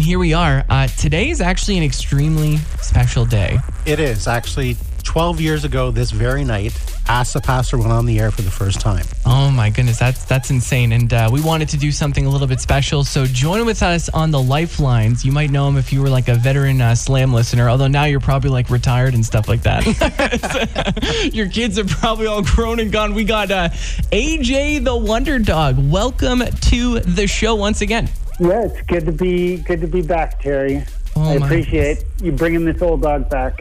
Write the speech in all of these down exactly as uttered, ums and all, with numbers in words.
here we are. Uh, today is actually an extremely special day. It is. Actually, twelve years ago this very night, Ask the Pastor went on the air for the first time. Oh my goodness, that's that's insane. And uh, we wanted to do something a little bit special. So join with us on the Lifelines. You might know him if you were like a veteran uh, Slam listener, although now you're probably like retired and stuff like that. Your kids are probably all grown and gone. We got uh, A J the Wonder Dog. Welcome to the show once again. Yeah, it's good to be good to be back, Terry. Oh, I my appreciate you bringing this old dog back.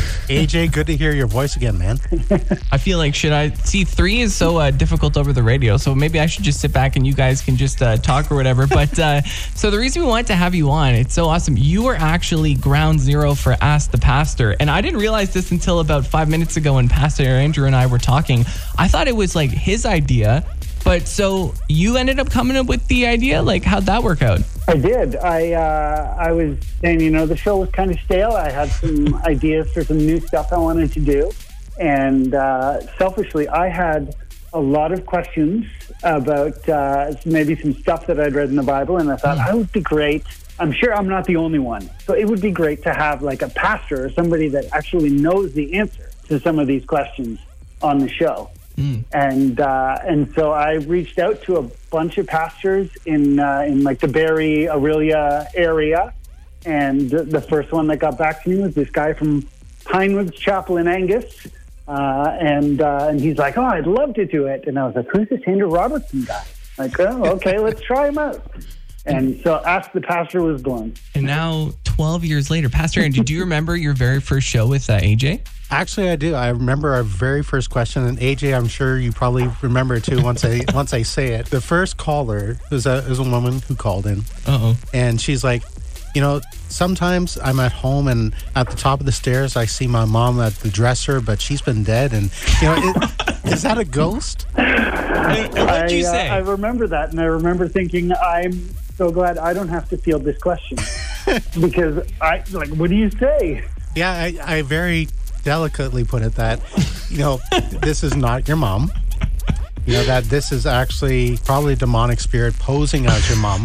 A J, good to hear your voice again, man. I feel like, should I see three is so uh, difficult over the radio, so maybe I should just sit back and you guys can just uh, talk or whatever. But uh, so the reason we wanted to have you on, it's so awesome. You were actually ground zero for Ask the Pastor, and I didn't realize this until about five minutes ago when Pastor Andrew and I were talking. I thought it was like his idea. But so you ended up coming up with the idea? Like, how'd that work out? I did. I uh, I was saying, you know, the show was kind of stale. I had some ideas for some new stuff I wanted to do. And uh, selfishly, I had a lot of questions about uh, maybe some stuff that I'd read in the Bible. And I thought, mm. I would be great. I'm sure I'm not the only one. So it would be great to have like a pastor or somebody that actually knows the answer to some of these questions on the show. Mm. And uh, and so I reached out to a bunch of pastors in uh, in like the Barrie, Aurelia area, and the, the first one that got back to me was this guy from Pinewoods Chapel in Angus, uh, and uh, and he's like, oh, I'd love to do it, and I was like, who's this Andrew Robertson guy? Like, oh, okay, let's try him out. And so Ask the Pastor was born. And now, twelve years later, Pastor Andrew, do you remember your very first show with uh, A J? Actually, I do. I remember our very first question, and A J, I'm sure you probably remember it too once I once I say it. The first caller was a was a woman who called in, uh-oh, and she's like, you know, sometimes I'm at home and at the top of the stairs I see my mom at the dresser, but she's been dead, and you know, it, is that a ghost? And, and what did you I, say? Uh, I remember that, and I remember thinking, I'm so glad I don't have to field this question because I like, what do you say? Yeah, I, I very delicately put it that, you know, this is not your mom. You know, that this is actually probably a demonic spirit posing as your mom.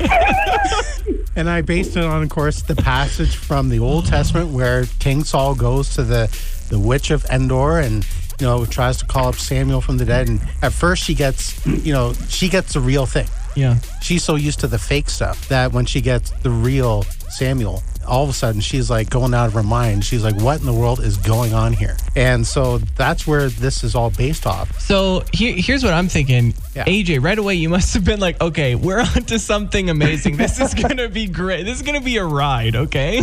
And I based it on, of course, the passage from the Old Testament where King Saul goes to the, the witch of Endor and, you know, tries to call up Samuel from the dead. And at first she gets, you know, she gets the real thing. Yeah. She's so used to the fake stuff that when she gets the real Samuel, all of a sudden she's like going out of her mind. She's like, what in the world is going on here? And so that's where this is all based off. So here, here's what I'm thinking. Yeah. A J, right away, you must have been like, okay, we're on to something amazing. This is going to be great. This is going to be a ride, okay?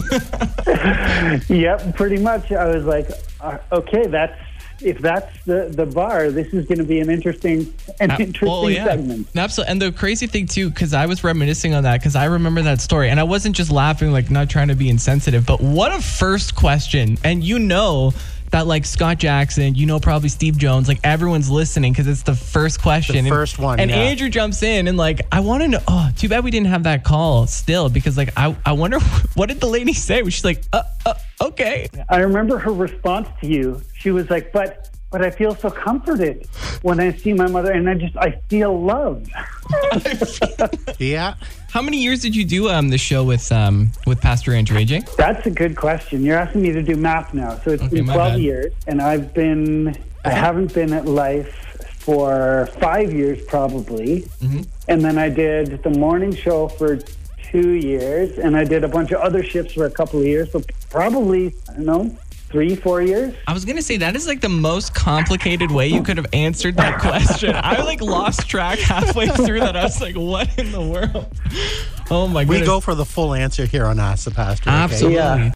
Yep, pretty much. I was like, uh, okay, that's if that's the, the bar, this is going to be an interesting an uh, interesting oh, yeah. segment. Absolutely. And the crazy thing, too, because I was reminiscing on that, because I remember that story, and I wasn't just laughing, like not trying to be insensitive, but what a first question. And you know that like Scott Jackson, you know, probably Steve Jones, like everyone's listening because it's the first question. The first one, And yeah. Andrew jumps in and like, I want to know, oh, too bad we didn't have that call still, because like, I, I wonder, what did the lady say? She's like, uh, uh, okay. I remember her response to you. She was like, but but I feel so comforted when I see my mother, and I just, I feel loved. Yeah. How many years did you do um the show with um with Pastor Andrew, A J? That's a good question. You're asking me to do math now. So it's Okay, been my twelve bad. years, and I've been, I haven't been at Life for five years probably. Mm-hmm. And then I did the morning show for two years, and I did a bunch of other shifts for a couple of years. So probably, I don't know, three, four years. I was going to say, that is like the most complicated way you could have answered that question. I like lost track halfway through that. I was like, what in the world? Oh my goodness. We go for the full answer here on Ask the Pastor. Okay? Absolutely. Yeah.